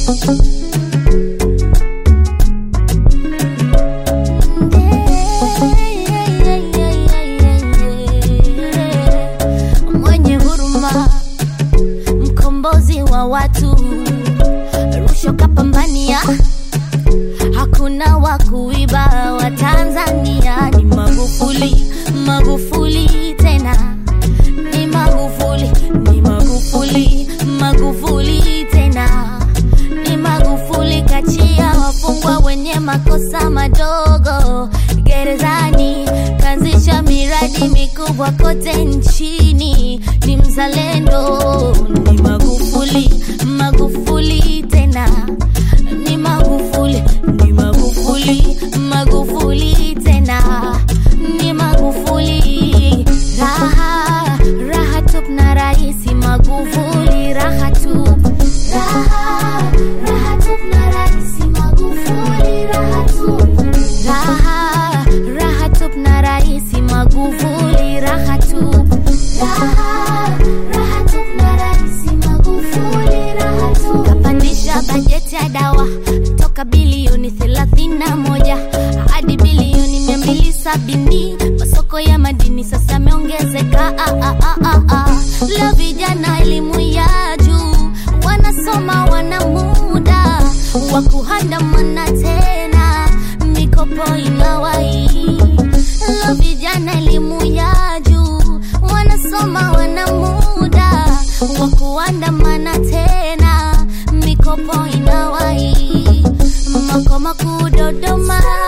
Mwenye huruma, mkombozi wa watu, Rusho kapambania, hakuna wa kuiba wa Tanzania. Ni Magufuli, Magufuli tena, ni Magufuli, ni Magufuli, Magufuli tena, ni Magufuli. Kachia wafungwa wenye makosa madogo gerezani, kanzisha miradi mikubwa kote nchini. Ni mzalendo, ni Magufuli, Magufuli tena, ni Magufuli, ni Magufuli, Magufuli tena, ni Magufuli. Raha, raha tup na Raisi Magufuli, raha tup. Raha, raha tup na Raisi Magufuli, raha tup. Raha, raha tup na Raisi Magufuli, raha tup. Raha, raha tup na Raisi Magufuli, raha tup. Kapandisha bajeti ya dawa toka bilioni 31 hadi bilioni 270. Masoko ya madini sasa yameongezeka. La vijana elimu ya juu, wanasoma wana muda wa kuandamana tena, mikopo inawai. La vijana elimu ya juu, wanasoma wana muda wa kuandamana tena, mikopo inawai. Makao makuu Dodoma,